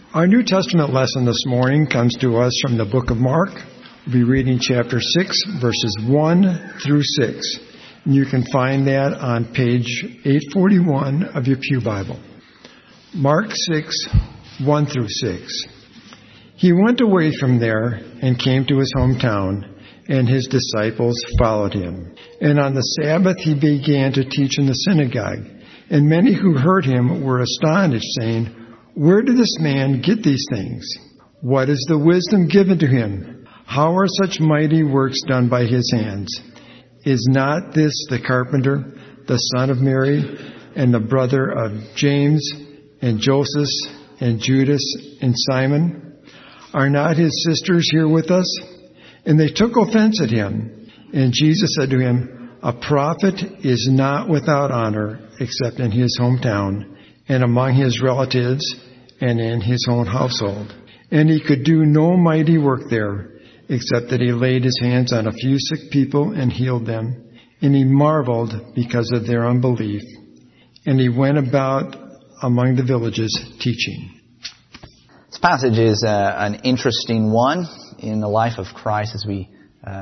Our New Testament lesson this morning comes to us from the book of Mark. We'll be reading chapter 6, verses 1 through 6. And you can find that on page 841 of your Pew Bible. Mark 6, 1 through 6. He went away from there and came to his hometown, and his disciples followed him. And on the Sabbath he began to teach in the synagogue. And many who heard him were astonished, saying, "Where did this man get these things? What is the wisdom given to him? How are such mighty works done by his hands? Is not this the carpenter, the son of Mary, and the brother of James, and Joseph, and Judas, and Simon? Are not his sisters here with us?" And they took offense at him. And Jesus said to him, "A prophet is not without honor except in his hometown, and among his relatives, and in his own household." And he could do no mighty work there, except that he laid his hands on a few sick people and healed them. And he marveled because of their unbelief. And he went about among the villages teaching. This passage is an interesting one in the life of Christ as we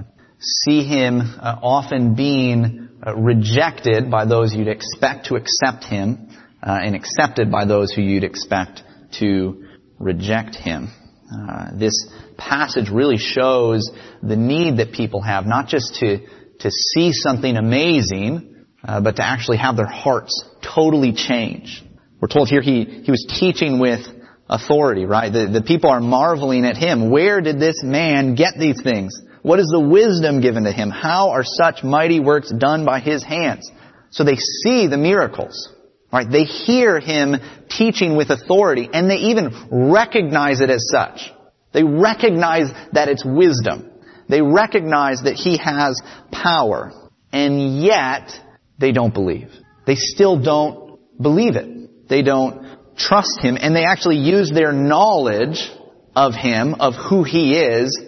see him often being rejected by those you'd expect to accept him and accepted by those who you'd expect to reject him. This passage really shows the need that people have, not just to see something amazing, but to actually have their hearts totally change. We're told here he was teaching with authority, right? The people are marveling at him. Where did this man get these things? What is the wisdom given to him? How are such mighty works done by his hands? So they see the miracles. Right? They hear him teaching with authority, and they even recognize it as such. They recognize that it's wisdom. They recognize that he has power. And yet, they don't believe. They still don't believe it. They don't trust him, and they actually use their knowledge of him, of who he is,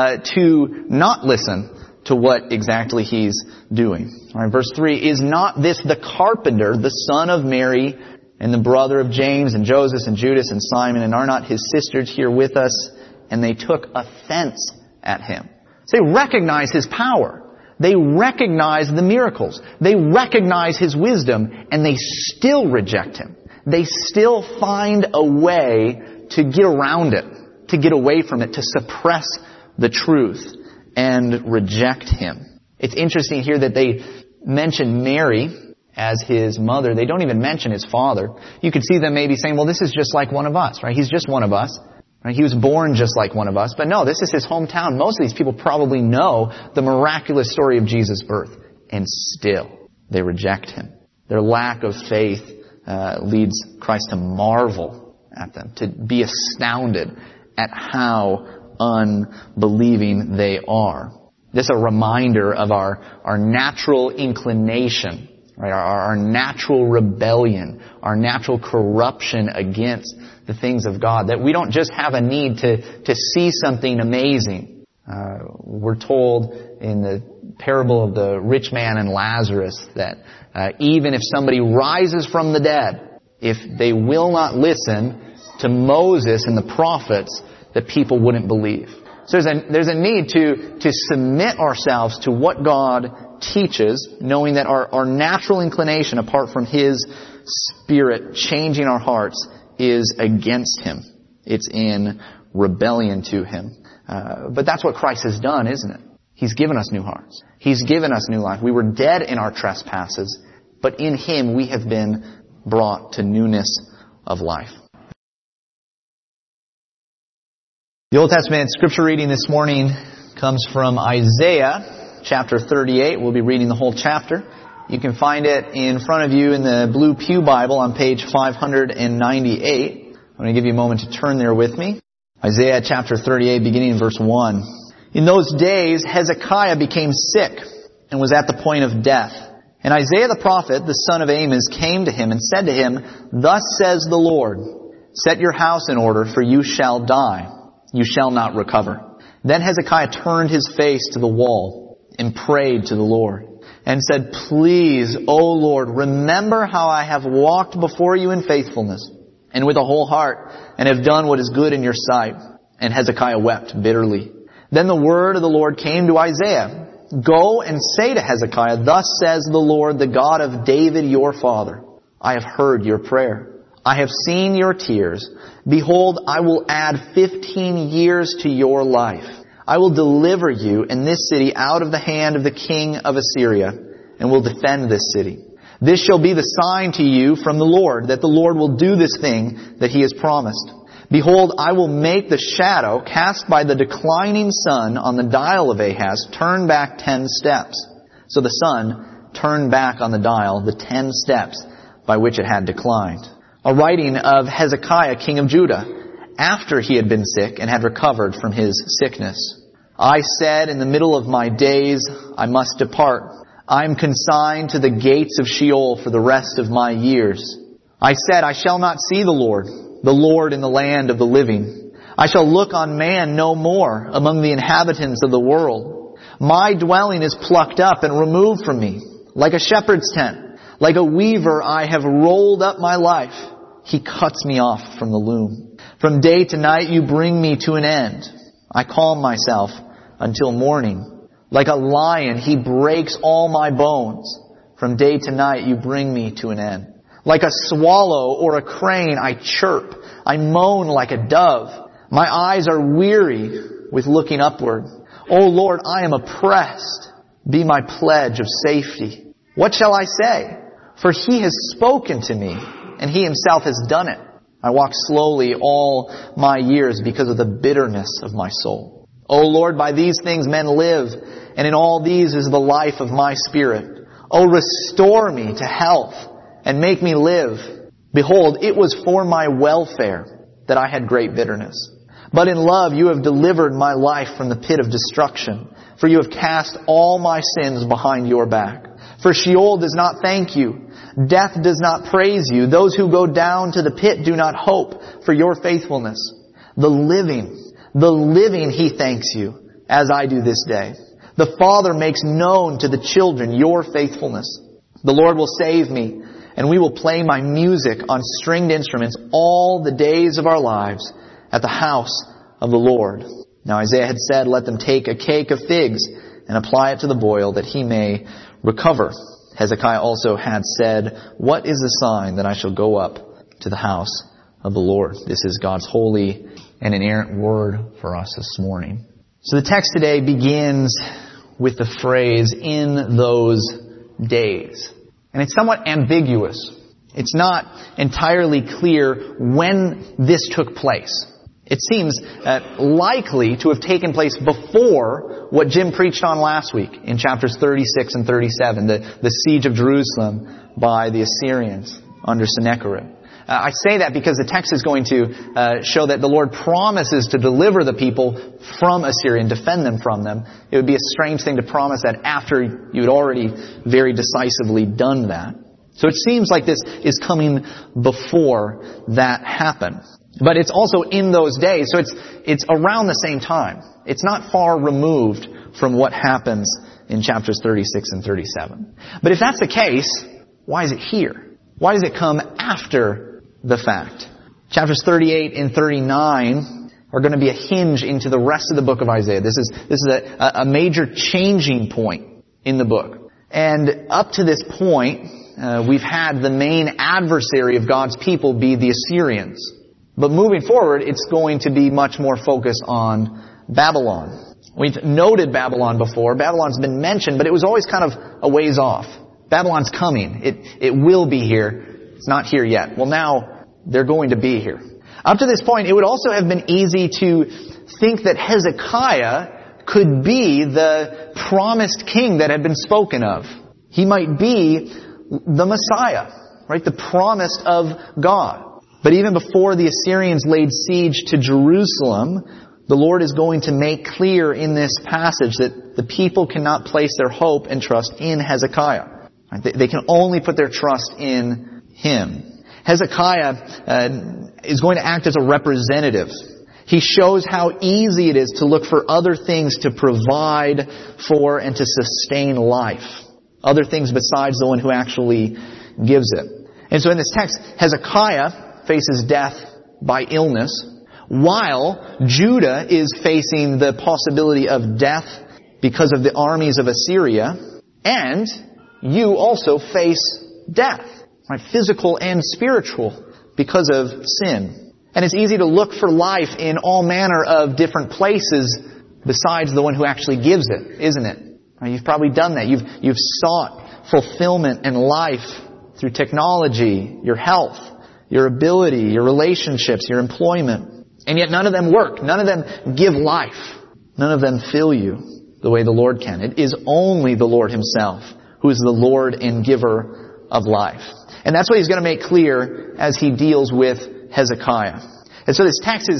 to not listen to what exactly he's doing. All right, verse 3, "Is not this the carpenter, the son of Mary, and the brother of James, and Joseph, and Judas, and Simon, and are not his sisters here with us?" And they took offense at him. So they recognize his power. They recognize the miracles. They recognize his wisdom, and they still reject him. They still find a way to get around it, to get away from it, to suppress the truth and reject him. It's interesting here that they mention Mary as his mother. They don't even mention his father. You could see them maybe saying, well, this is just like one of us, right? He's just one of us. Right? He was born just like one of us. But no, this is his hometown. Most of these people probably know the miraculous story of Jesus' birth. And still, they reject him. Their lack of faith leads Christ to marvel at them, to be astounded at how unbelieving they are. This is a reminder of our natural inclination, right? Our natural rebellion, our natural corruption against the things of God. That we don't just have a need to see something amazing. We're told in the parable of the rich man and Lazarus that even if somebody rises from the dead, if they will not listen to Moses and the prophets, that people wouldn't believe. So there's a need to submit ourselves to what God teaches, knowing that our natural inclination, apart from his Spirit changing our hearts, is against him. It's in rebellion to him. But that's what Christ has done, isn't it? He's given us new hearts. He's given us new life. We were dead in our trespasses, but in him we have been brought to newness of life. The Old Testament scripture reading this morning comes from Isaiah chapter 38. We'll be reading the whole chapter. You can find it in front of you in the blue Pew Bible on page 598. I'm going to give you a moment to turn there with me. Isaiah chapter 38, beginning in verse 1. "In those days Hezekiah became sick and was at the point of death. And Isaiah the prophet, the son of Amos, came to him and said to him, 'Thus says the Lord, set your house in order, for you shall die. You shall not recover.' Then Hezekiah turned his face to the wall and prayed to the Lord and said, 'Please, O Lord, remember how I have walked before you in faithfulness and with a whole heart, and have done what is good in your sight. And Hezekiah wept bitterly. Then the word of the Lord came to Isaiah. Go and say to Hezekiah, thus says the Lord, the God of David your father, I have heard your prayer. I have seen your tears. Behold, I will add 15 years to your life. I will deliver you and this city out of the hand of the king of Assyria, and will defend this city. This shall be the sign to you from the Lord, that the Lord will do this thing that He has promised. Behold, I will make the shadow cast by the declining sun on the dial of Ahaz turn back 10 steps. So the sun turned back on the dial the 10 steps by which it had declined. A writing of Hezekiah, king of Judah, after he had been sick and had recovered from his sickness. I said in the middle of my days, I must depart. I am consigned to the gates of Sheol for the rest of my years. I said, I shall not see the Lord in the land of the living. I shall look on man no more among the inhabitants of the world. My dwelling is plucked up and removed from me, like a shepherd's tent. Like a weaver I have rolled up my life. He cuts me off from the loom. From day to night you bring me to an end. I calm myself until morning. Like a lion he breaks all my bones. From day to night you bring me to an end. Like a swallow or a crane I chirp. I moan like a dove. My eyes are weary with looking upward. O Lord, I am oppressed. Be my pledge of safety. What shall I say? For He has spoken to me, and He Himself has done it. I walk slowly all my years because of the bitterness of my soul. O Lord, by these things men live, and in all these is the life of my spirit. O restore me to health, and make me live. Behold, it was for my welfare that I had great bitterness. But in love you have delivered my life from the pit of destruction, for you have cast all my sins behind your back. For Sheol does not thank you. Death does not praise you. Those who go down to the pit do not hope for your faithfulness. The living He thanks you, as I do this day. The Father makes known to the children your faithfulness. The Lord will save me, and we will play my music on stringed instruments all the days of our lives at the house of the Lord. Now Isaiah had said, let them take a cake of figs and apply it to the boil, that he may recover. Hezekiah also had said, what is the sign that I shall go up to the house of the Lord? This is God's holy and inerrant word for us this morning. So the text today begins with the phrase, in those days. And it's somewhat ambiguous. It's not entirely clear when this took place. It seems likely to have taken place before what Jim preached on last week in chapters 36 and 37, the siege of Jerusalem by the Assyrians under Sennacherib. I say that because the text is going to show that the Lord promises to deliver the people from Assyria and defend them from them. It would be a strange thing to promise that after you had already very decisively done that. So it seems like this is coming before that happened. But it's also in those days, so it's around the same time. It's not far removed from what happens in chapters 36 and 37. But if that's the case, why is it here? Why does it come after the fact? Chapters 38 and 39 are going to be a hinge into the rest of the book of Isaiah. This is a major changing point in the book. And up to this point, we've had the main adversary of God's people be the Assyrians. But moving forward, it's going to be much more focused on Babylon. We've noted Babylon before. Babylon's been mentioned, but it was always kind of a ways off. Babylon's coming. It will be here. It's not here yet. Well, now they're going to be here. Up to this point, it would also have been easy to think that Hezekiah could be the promised king that had been spoken of. He might be the Messiah, right? The promised of God. But even before the Assyrians laid siege to Jerusalem, the Lord is going to make clear in this passage that the people cannot place their hope and trust in Hezekiah. They can only put their trust in Him. Hezekiah is going to act as a representative. He shows how easy it is to look for other things to provide for and to sustain life. Other things besides the one who actually gives it. And so in this text, Hezekiah faces death by illness, while Judah is facing the possibility of death because of the armies of Assyria, and you also face death, right? Physical and spiritual, because of sin. And it's easy to look for life in all manner of different places besides the one who actually gives it, isn't it? Right? You've probably done that. You've sought fulfillment and life through technology, your health, your ability, your relationships, your employment. And yet none of them work. None of them give life. None of them fill you the way the Lord can. It is only the Lord Himself who is the Lord and giver of life. And that's what He's going to make clear as He deals with Hezekiah. And so this text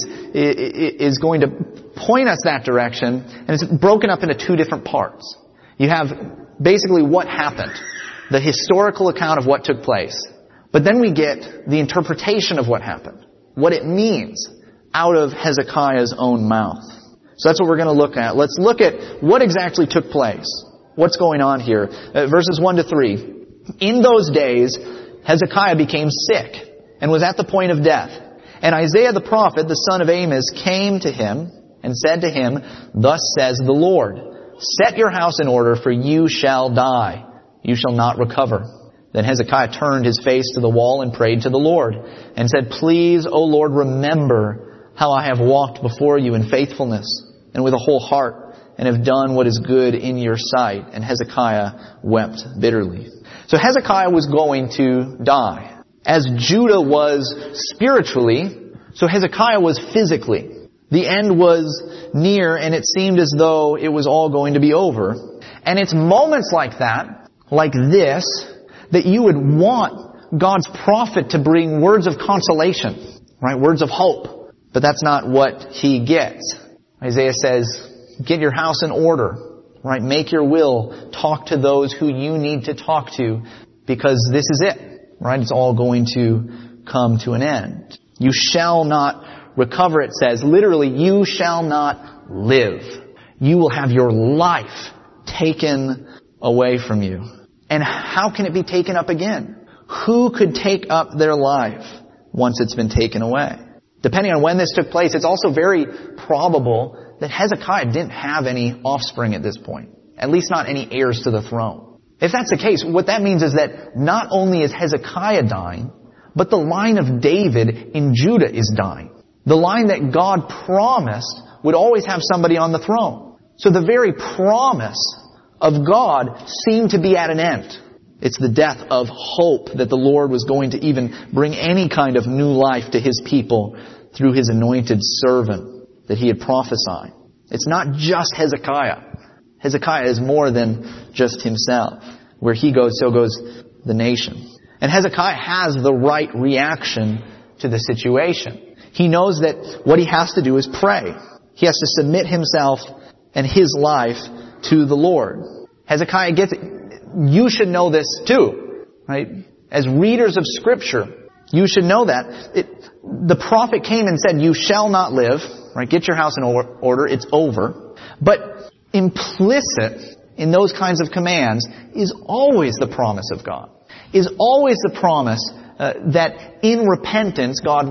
is going to point us that direction, and it's broken up into two different parts. You have basically what happened, the historical account of what took place. But then we get the interpretation of what happened, what it means out of Hezekiah's own mouth. So that's what we're going to look at. Let's look at what exactly took place. What's going on here? Verses 1 to 3. In those days, Hezekiah became sick and was at the point of death. And Isaiah the prophet, the son of Amos, came to him and said to him, "Thus says the Lord, set your house in order, for you shall die. You shall not recover." Then Hezekiah turned his face to the wall and prayed to the Lord and said, "Please, O Lord, remember how I have walked before you in faithfulness and with a whole heart, and have done what is good in your sight." And Hezekiah wept bitterly. So Hezekiah was going to die. As Judah was spiritually, so Hezekiah was physically. The end was near, and it seemed as though it was all going to be over. And it's moments like that, like this, that you would want God's prophet to bring words of consolation, right? Words of hope. But that's not what he gets. Isaiah says, get your house in order, right? Make your will. Talk to those who you need to talk to, because this is it, right? It's all going to come to an end. You shall not recover, it says. Literally, you shall not live. You will have your life taken away from you. And how can it be taken up again? Who could take up their life once it's been taken away? Depending on when this took place, it's also very probable that Hezekiah didn't have any offspring at this point. At least not any heirs to the throne. If that's the case, what that means is that not only is Hezekiah dying, but the line of David in Judah is dying. The line that God promised would always have somebody on the throne. So the very promise of God seemed to be at an end. It's the death of hope that the Lord was going to even bring any kind of new life to His people through His anointed servant that He had prophesied. It's not just Hezekiah. Hezekiah is more than just himself. Where he goes, so goes the nation. And Hezekiah has the right reaction to the situation. He knows that what he has to do is pray. He has to submit himself and his life to the Lord. Hezekiah gets it. You should know this too, right? As readers of Scripture, you should know that. The prophet came and said, you shall not live, right? Get your house in order. It's over. But implicit in those kinds of commands is always the promise of God. Is always the promise that in repentance, God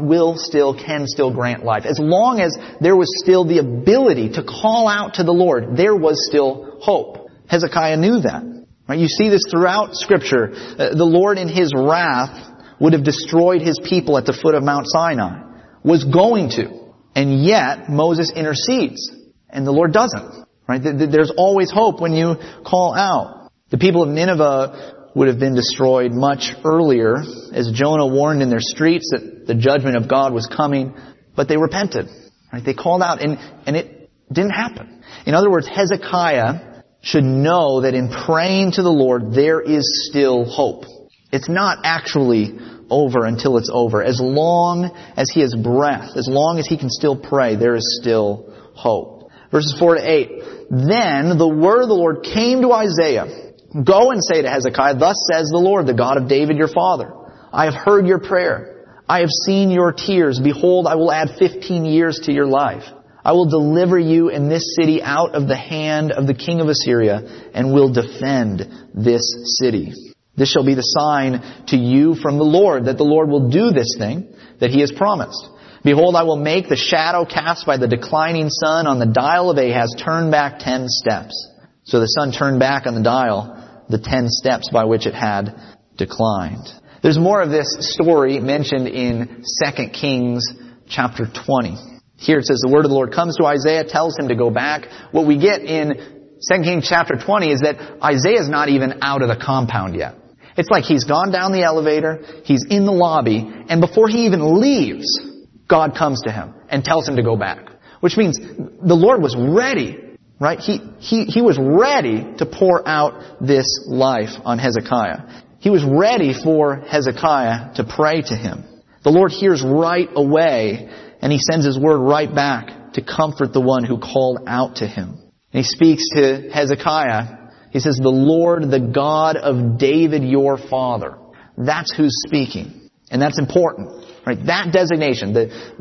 can still grant life. As long as there was still the ability to call out to the Lord, there was still hope. Hezekiah knew that. Right? You see this throughout Scripture. The Lord in His wrath would have destroyed His people at the foot of Mount Sinai. Was going to. And yet, Moses intercedes. And the Lord doesn't. Right? There's always hope when you call out. The people of Nineveh would have been destroyed much earlier, as Jonah warned in their streets that the judgment of God was coming, but they repented. Right? They called out, and it didn't happen. In other words, Hezekiah should know that in praying to the Lord, there is still hope. It's not actually over until it's over. As long as he has breath, as long as he can still pray, there is still hope. Verses 4 to 8. Then the word of the Lord came to Isaiah. Go and say to Hezekiah, thus says the Lord, the God of David your father. I have heard your prayer. I have seen your tears. Behold, I will add 15 years to your life. I will deliver you and this city out of the hand of the king of Assyria, and will defend this city. This shall be the sign to you from the Lord, that the Lord will do this thing. that he has promised. Behold, I will make the shadow cast by the declining sun on the dial of Ahaz turn back 10 steps. So the sun turned back on the dial the 10 steps by which it had declined. There's more of this story mentioned in 2 Kings chapter 20. Here it says, the word of the Lord comes to Isaiah, tells him to go back. What we get in 2 Kings chapter 20 is that Isaiah's not even out of the compound yet. It's like he's gone down the elevator, he's in the lobby, and before he even leaves, God comes to him and tells him to go back. Which means the Lord was ready, right? He was ready to pour out this life on Hezekiah. He was ready for Hezekiah to pray to him. The Lord hears right away, and he sends his word right back to comfort the one who called out to him. And he speaks to Hezekiah. He says, the Lord, the God of David your father. That's who's speaking. And that's important. Right? That designation,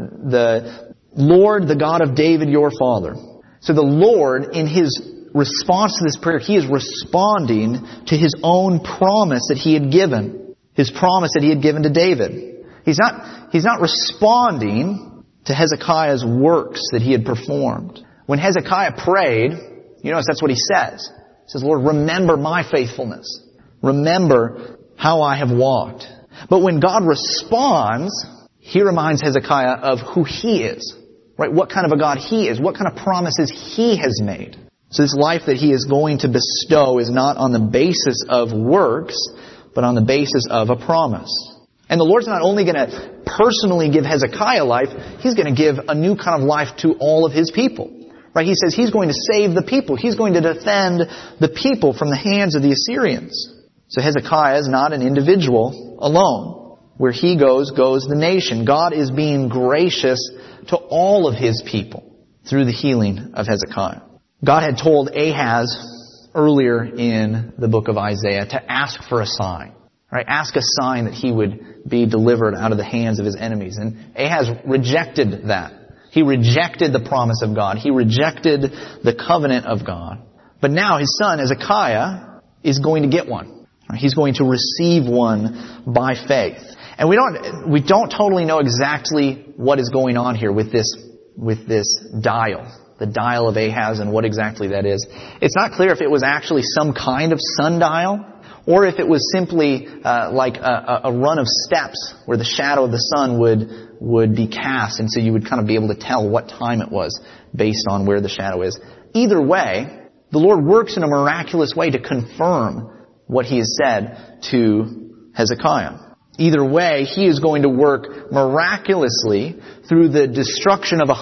the Lord, the God of David your father. So the Lord, in his response to this prayer, he is responding to his own promise that he had given. His promise that he had given to David. He's not responding to Hezekiah's works that he had performed. When Hezekiah prayed, you notice that's what he says. He says, Lord, remember my faithfulness. Remember how I have walked. But when God responds, he reminds Hezekiah of who he is. Right? What kind of a God he is. What kind of promises he has made. So this life that he is going to bestow is not on the basis of works, but on the basis of a promise. And the Lord's not only going to personally give Hezekiah life, he's going to give a new kind of life to all of his people. Right? He says he's going to save the people. He's going to defend the people from the hands of the Assyrians. So Hezekiah is not an individual alone. Where he goes, goes the nation. God is being gracious to all of his people through the healing of Hezekiah. God had told Ahaz earlier in the book of Isaiah to ask for a sign. Right? Ask a sign that he would be delivered out of the hands of his enemies. And Ahaz rejected that. He rejected the promise of God. He rejected the covenant of God. But now his son Hezekiah is going to get one. He's going to receive one by faith. And we don't totally know exactly what is going on here with this dial. The dial of Ahaz and what exactly that is. It's not clear if it was actually some kind of sundial or if it was simply like a run of steps where the shadow of the sun would be cast, and so you would kind of be able to tell what time it was based on where the shadow is. Either way, the Lord works in a miraculous way to confirm what he has said to Hezekiah. Either way, he is going to work miraculously through the destruction of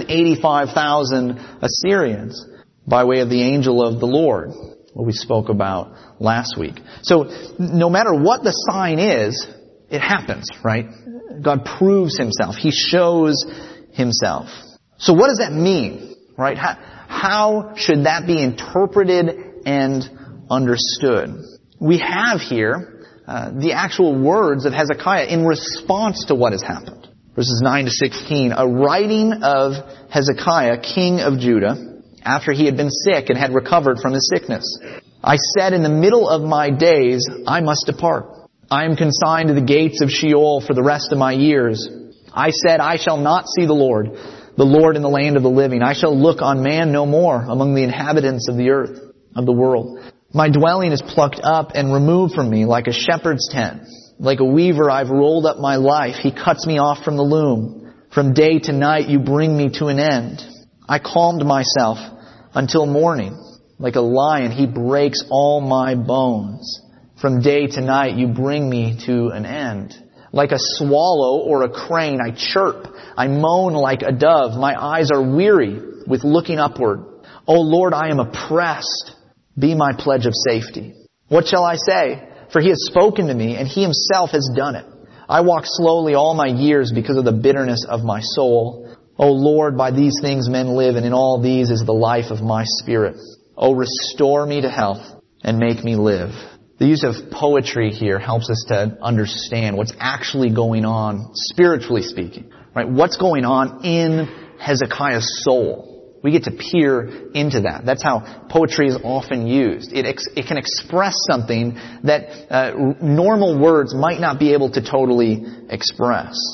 185,000 Assyrians by way of the angel of the Lord, what we spoke about last week. So no matter what the sign is, it happens, right? God proves himself. He shows himself. So what does that mean, right? How should that be interpreted and understood? We have here the actual words of Hezekiah in response to what has happened. Verses 9 to 16, a writing of Hezekiah, king of Judah, after he had been sick and had recovered from his sickness. I said, in the middle of my days, I must depart. I am consigned to the gates of Sheol for the rest of my years. I said, I shall not see the Lord in the land of the living. I shall look on man no more among the inhabitants of the earth, of the world. My dwelling is plucked up and removed from me like a shepherd's tent. Like a weaver, I've rolled up my life. He cuts me off from the loom. From day to night, you bring me to an end. I calmed myself until morning. Like a lion, he breaks all my bones. From day to night, you bring me to an end. Like a swallow or a crane, I chirp. I moan like a dove. My eyes are weary with looking upward. O Lord, I am oppressed. Be my pledge of safety. What shall I say? For he has spoken to me, and he himself has done it. I walk slowly all my years because of the bitterness of my soul. O Lord, by these things men live, and in all these is the life of my spirit. O restore me to health, and make me live. The use of poetry here helps us to understand what's actually going on, spiritually speaking. Right? What's going on in Hezekiah's soul. We get to peer into that. That's how poetry is often used. It can express something that normal words might not be able to totally express.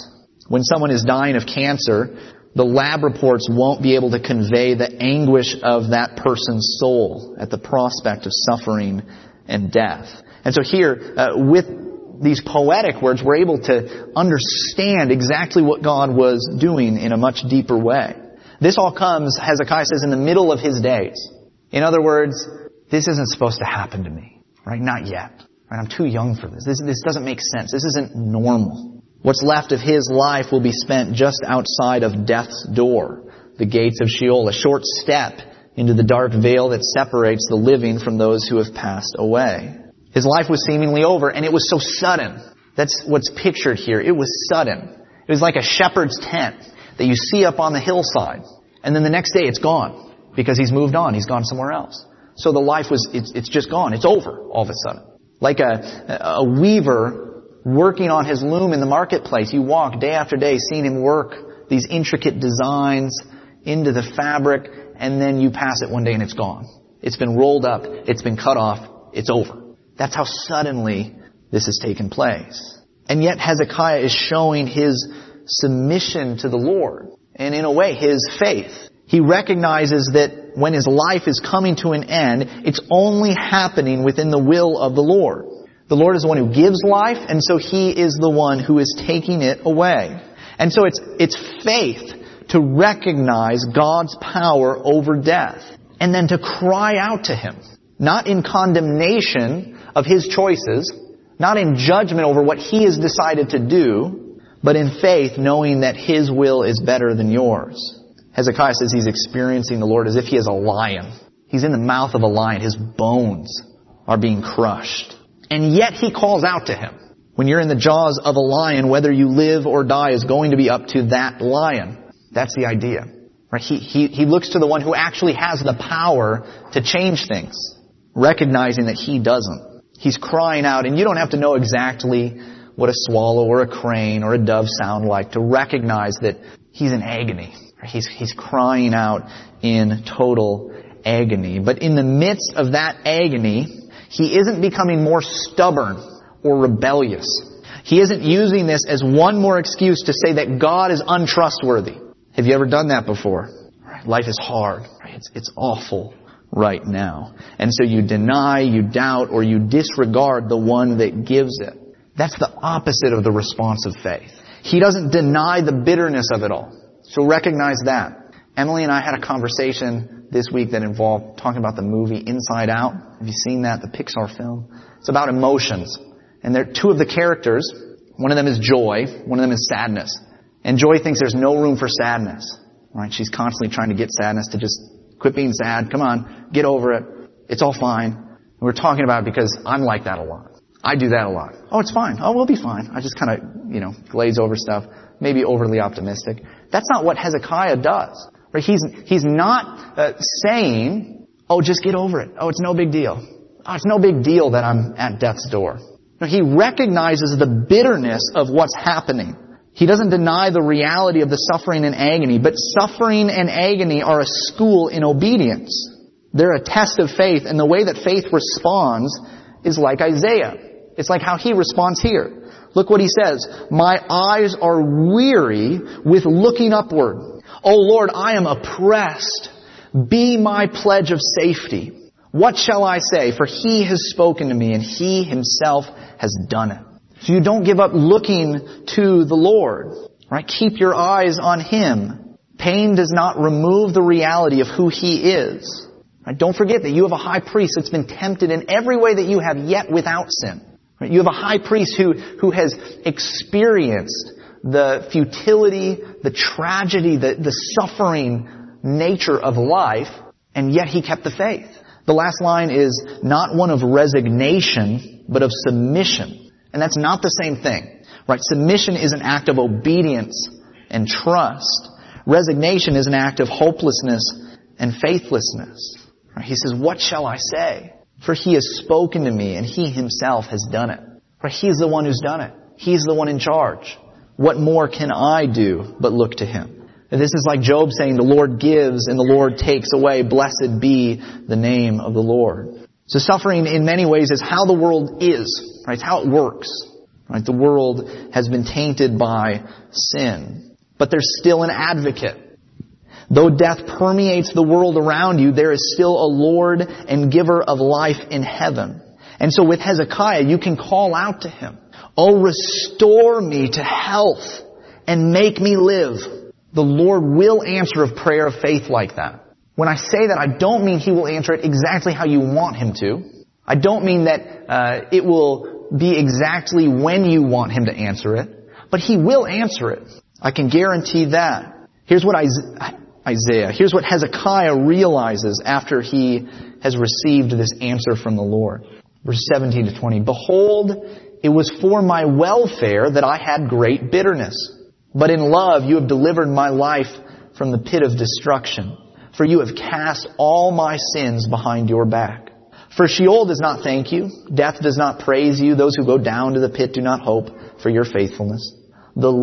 When someone is dying of cancer, the lab reports won't be able to convey the anguish of that person's soul at the prospect of suffering and death. And so here, with these poetic words, we're able to understand exactly what God was doing in a much deeper way. This all comes, Hezekiah says, in the middle of his days. In other words, this isn't supposed to happen to me, right? Not yet. Right? I'm too young for this. This doesn't make sense. This isn't normal. What's left of his life will be spent just outside of death's door, the gates of Sheol, a short step into the dark veil that separates the living from those who have passed away. His life was seemingly over, and it was so sudden. That's what's pictured here. It was sudden. It was like a shepherd's tent that you see up on the hillside, and then the next day it's gone because he's moved on. He's gone somewhere else. So the life it's just gone. It's over all of a sudden. Like a weaver working on his loom in the marketplace. You walk day after day seeing him work these intricate designs into the fabric, and then you pass it one day and it's gone. It's been rolled up. It's been cut off. It's over. That's how suddenly this has taken place. And yet Hezekiah is showing his submission to the Lord, and in a way his faith. He recognizes that when his life is coming to an end, it's only happening within the will of the Lord. The Lord is the one who gives life, and so He is the one who is taking it away. And so it's faith to recognize God's power over death, and then to cry out to Him. Not in condemnation of His choices, not in judgment over what He has decided to do, but in faith knowing that His will is better than yours. Hezekiah says he's experiencing the Lord as if he is a lion. He's in the mouth of a lion. His bones are being crushed. And yet he calls out to Him. When you're in the jaws of a lion, whether you live or die is going to be up to that lion. That's the idea. Right? He looks to the one who actually has the power to change things, recognizing that he doesn't. He's crying out, and you don't have to know exactly what a swallow or a crane or a dove sound like to recognize that he's in agony. He's crying out in total agony. But in the midst of that agony, he isn't becoming more stubborn or rebellious. He isn't using this as one more excuse to say that God is untrustworthy. Have you ever done that before? Life is hard. It's awful right now. And so you deny, you doubt, or you disregard the one that gives it. That's the opposite of the response of faith. He doesn't deny the bitterness of it all. So recognize that. Emily and I had a conversation this week that involved talking about the movie Inside Out. Have you seen that? The Pixar film. It's about emotions. And there are two of the characters. One of them is joy. One of them is sadness. And joy thinks there's no room for sadness. Right? She's constantly trying to get sadness to just quit being sad. Come on, get over it. It's all fine. And we're talking about it because I'm like that a lot. I do that a lot. Oh, it's fine. Oh, we'll be fine. I just kind of, glaze over stuff. Maybe overly optimistic. That's not what Hezekiah does. Right? He's not saying, oh, just get over it. Oh, it's no big deal. Oh, it's no big deal that I'm at death's door. No, he recognizes the bitterness of what's happening. He doesn't deny the reality of the suffering and agony, but suffering and agony are a school in obedience. They're a test of faith, and the way that faith responds is like Isaiah. It's like how he responds here. Look what he says. My eyes are weary with looking upward. O Lord, I am oppressed. Be my pledge of safety. What shall I say? For He has spoken to me, and He Himself has done it. So you don't give up looking to the Lord. Right? Keep your eyes on Him. Pain does not remove the reality of who He is. Right? Don't forget that you have a high priest that's been tempted in every way that you have, yet without sin. Right? You have a high priest who has experienced the futility, the tragedy, the suffering nature of life, and yet He kept the faith. The last line is not one of resignation, but of submission. And that's not the same thing. Right? Submission is an act of obedience and trust. Resignation is an act of hopelessness and faithlessness. Right? He says, what shall I say? For He has spoken to me, and He Himself has done it. Right? He's the one who's done it. He's the one in charge. What more can I do but look to Him? And this is like Job saying, the Lord gives and the Lord takes away. Blessed be the name of the Lord. So suffering in many ways is how the world is. Right? It's how it works. Right? The world has been tainted by sin. But there's still an advocate. Though death permeates the world around you, there is still a Lord and giver of life in heaven. And so with Hezekiah, you can call out to him, "Oh, restore me to health and make me live." The Lord will answer a prayer of faith like that. When I say that, I don't mean He will answer it exactly how you want Him to. I don't mean that it will be exactly when you want Him to answer it. But He will answer it. I can guarantee that. Here's what here's what Hezekiah realizes after he has received this answer from the Lord. Verse 17 to 20. "Behold, it was for my welfare that I had great bitterness. But in love you have delivered my life from the pit of destruction. For you have cast all my sins behind your back. For Sheol does not thank you. Death does not praise you. Those who go down to the pit do not hope for your faithfulness. The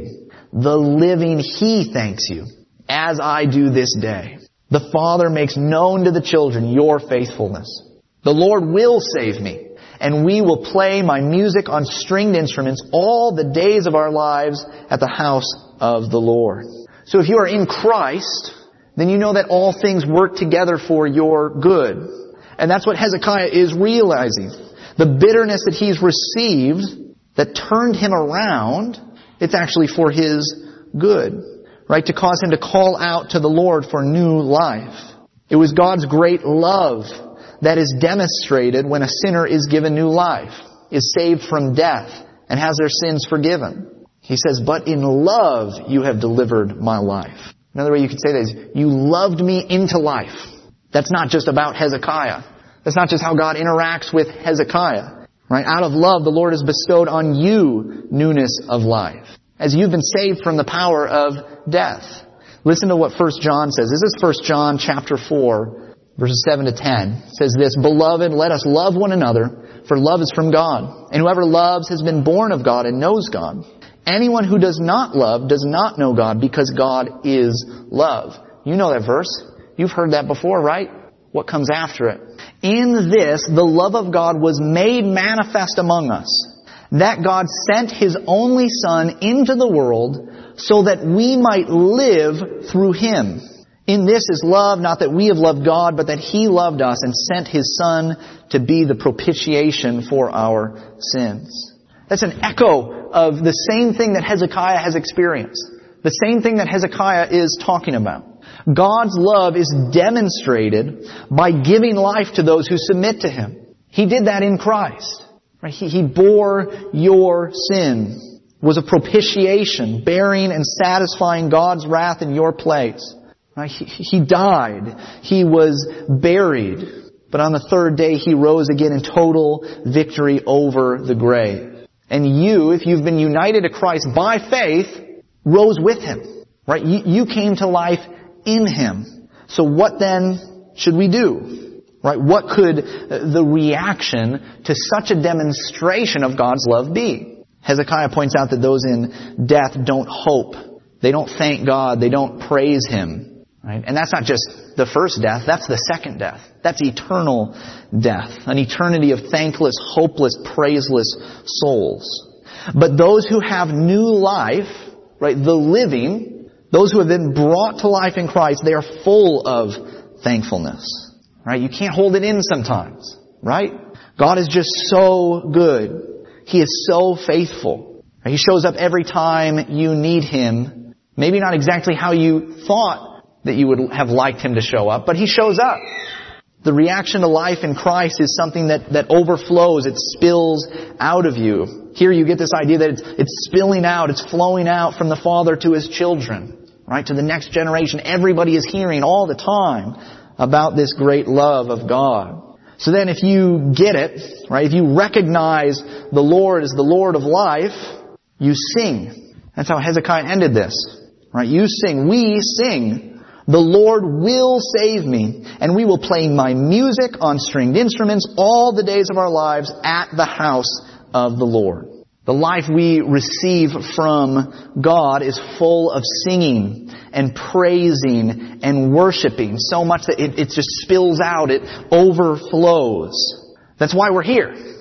living, He thanks you, as I do this day. The Father makes known to the children your faithfulness. The Lord will save me, and we will play my music on stringed instruments all the days of our lives at the house of the Lord." So if you are in Christ, then you know that all things work together for your good. And that's what Hezekiah is realizing. The bitterness that he's received that turned him around, it's actually for his good, right? To cause him to call out to the Lord for new life. It was God's great love that is demonstrated when a sinner is given new life, is saved from death, and has their sins forgiven. He says, "But in love you have delivered my life." Another way you could say that is, you loved me into life. That's not just about Hezekiah. That's not just how God interacts with Hezekiah. Right? Out of love, the Lord has bestowed on you newness of life, as you've been saved from the power of death. Listen to what 1 John says. This is 1 John chapter 4, verses 7 to 10. It says this, "Beloved, let us love one another, for love is from God. And whoever loves has been born of God and knows God. Anyone who does not love does not know God, because God is love." You know that verse. You've heard that before, right? What comes after it? "In this, the love of God was made manifest among us, that God sent His only Son into the world so that we might live through Him. In this is love, not that we have loved God, but that He loved us and sent His Son to be the propitiation for our sins." That's an echo of the same thing that Hezekiah has experienced. The same thing that Hezekiah is talking about. God's love is demonstrated by giving life to those who submit to Him. He did that in Christ. Right? He bore your sin, was a propitiation, bearing and satisfying God's wrath in your place. Right? He died. He was buried. But on the third day, He rose again in total victory over the grave. And you, if you've been united to Christ by faith, rose with Him. Right? You came to life in Him. So what then should we do? Right? What could the reaction to such a demonstration of God's love be? Hezekiah points out that those in death don't hope. They don't thank God. They don't praise Him. Right? And that's not just the first death. That's the second death. That's eternal death. An eternity of thankless, hopeless, praiseless souls. But those who have new life, right, the living, those who have been brought to life in Christ, they are full of thankfulness. Right? You can't hold it in sometimes. Right? God is just so good. He is so faithful. He shows up every time you need Him. Maybe not exactly how you thought that you would have liked Him to show up, but He shows up. The reaction to life in Christ is something that overflows. It spills out of you. Here you get this idea that it's spilling out. It's flowing out from the Father to His children. Right? To the next generation. Everybody is hearing all the time about this great love of God. So then if you get it, right, if you recognize the Lord as the Lord of life, you sing. That's how Hezekiah ended this. Right? You sing. We sing. "The Lord will save me, and we will play my music on stringed instruments all the days of our lives at the house of the Lord." The life we receive from God is full of singing and praising and worshiping, so much that it just spills out, it overflows. That's why we're here.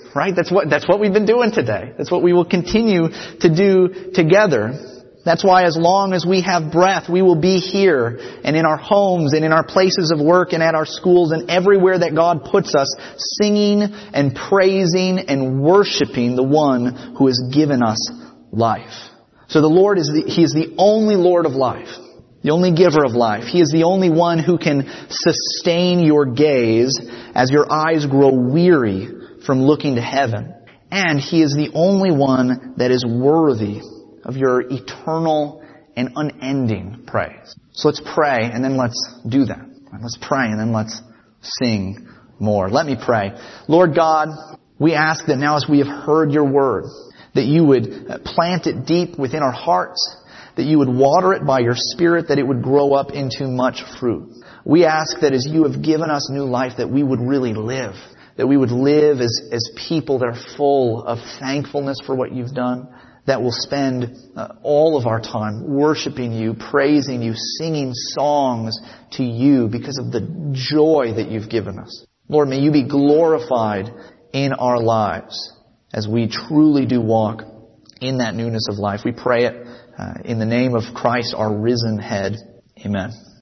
right? That's what we've been doing today. That's what we will continue to do together. That's why as long as we have breath, we will be here and in our homes and in our places of work and at our schools and everywhere that God puts us, singing and praising and worshiping the one who has given us life. So the Lord He is the only Lord of life, the only giver of life. He is the only one who can sustain your gaze as your eyes grow weary from looking to heaven. And He is the only one that is worthy of your eternal and unending praise. So let's pray and then let's do that. Let's pray and then let's sing more. Let me pray. Lord God, we ask that now as we have heard your word, that you would plant it deep within our hearts, that you would water it by your Spirit, that it would grow up into much fruit. We ask that as you have given us new life, that we would really live, that we would live as people that are full of thankfulness for what you've done, that will spend all of our time worshiping you, praising you, singing songs to you because of the joy that you've given us. Lord, may you be glorified in our lives as we truly do walk in that newness of life. We pray it in the name of Christ, our risen head. Amen.